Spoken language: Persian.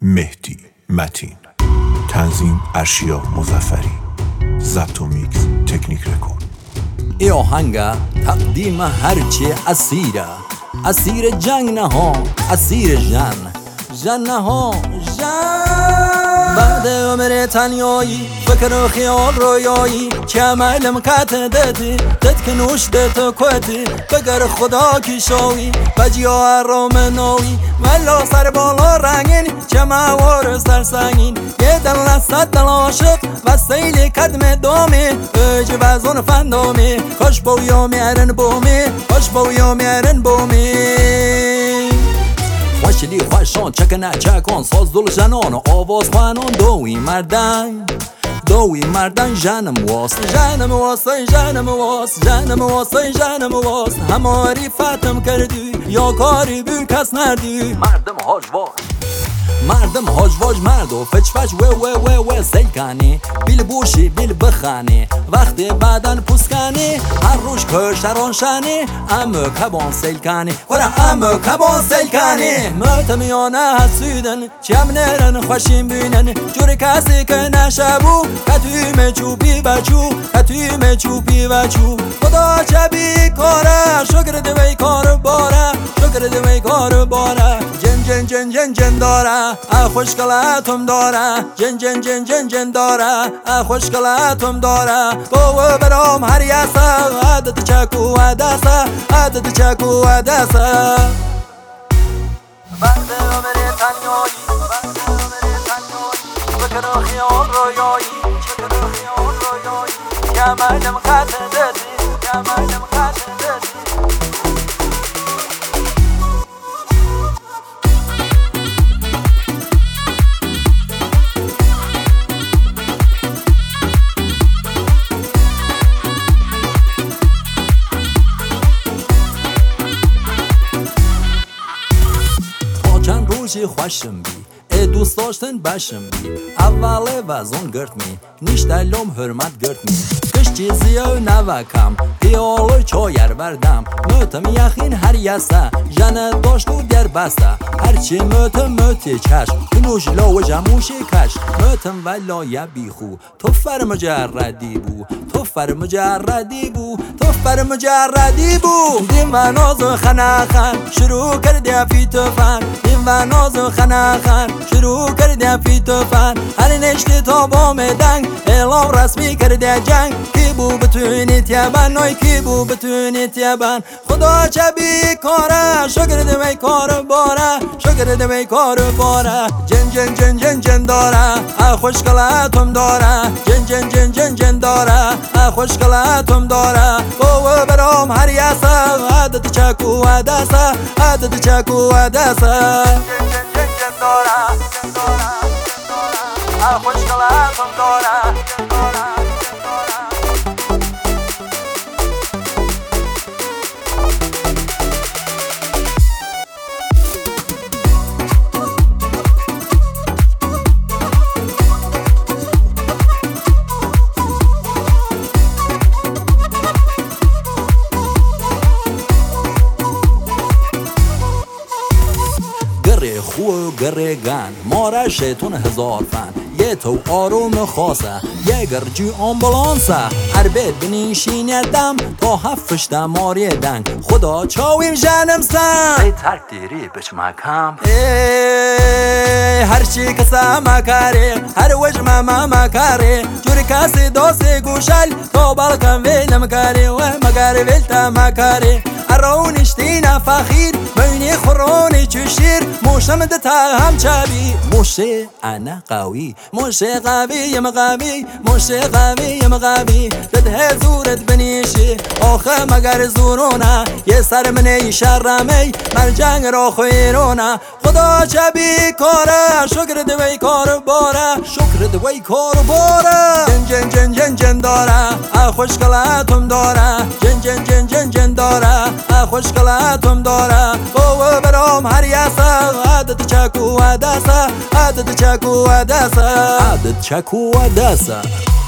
مهدی متین، تنظیم ارشیا مظفری، ضبط و میکس تکنیک رکورد. ای آهنگه تقدیم هرچی اسیر جنگ نه ها، اسیر جن نه ها، بعد عمر تنیایی فکر و خیال رویایی چه عملم قطع دت که نوش دت کتی بگر خدا کی شوی بجیا رام نوی ولا سر بالا رنگین چه موار سر سنگین یه دل نصد دل عاشق و سیل کدم دومی اج وزن فندومی خوش بویا میرن بومی خوش بویا میرن بومی خوشلی خوشان چکنه چکان ساز دل جنان و آواز خوانان دوی مردن جنم واست جنم واست هماری فتم کردی یا کاری بی کس نردی مردم هاجواج مرد و فچ و سیلکانی بیل بوشی بیل بخانی وقتی بدن پوسکانی هر روش کشتران شانی امو کبان سیلکانی امو کبان سیلکانی مرتمیانه حسیدن چیم نرن خوشیم بینن جوری کسی که نشبو کتویم چوبی بچو خدا چبی کاره شکر دوی کار باره جن داره خوشگلاتم داره جن داره خوشگلاتم داره تو برام هر یاسا عدد چکو عدسا بعد عمر تنیایی فکر و خیال رویایی که عملم قطع دادی خوشم بی ای دوست داشتن باشم بی اوله وزن گرت می نیشتلم حرمت گرت می کش چیزی او نوکم پیالو چایر بردم mötم یخین هر یسه جنه داشت و در بسته هرچی mötم چشم کنوش لاو جموشی کش mötم ولای بیخو تو فر مجردی بو دیم و نازو خناخن شروع کرده فی توفن و نازو خناخن شروع کرده فی توفن هر نشتی تا بام دنگ اعلام رسمی کرده جنگ کی بو بتونی تیبن خدا چبی کاره شکر دوی کار باره جن داره خوشگلاتم داره جن داره خوشگلاتم داره تو برام هر یاسا عدد چکو عدسا جن داره خوشگلاتم داره خو گرگان ماره شیطون هزار فن یه تو آروم خاصه یه گرجی آمبولانسه هر بیت بنیشیندم تا هفتش دماری دنگ خدا چاویم جنم سن ای ترک دیری بچ مکم هر چی کسا مکاری هر وجه مکاری جوری کسی دوستی گوشل تو بالکم ویلم کاری و مگاری ویلتا مکاری ارونشتینا فخیر بینی خورونی چشیر موشم دتا هم چابی موشه انا قوی موشه قویم قوی بده زورت بنیشی آخه مگر زورونا یه سر منی شرمی مرجنگ را خیرونا خدا چبی کاره شکر دوی کار باره جن داره خوشگلاتم داره جن داره خوشگلاتم داره تو برام هر یاسا عدد چکو عدسا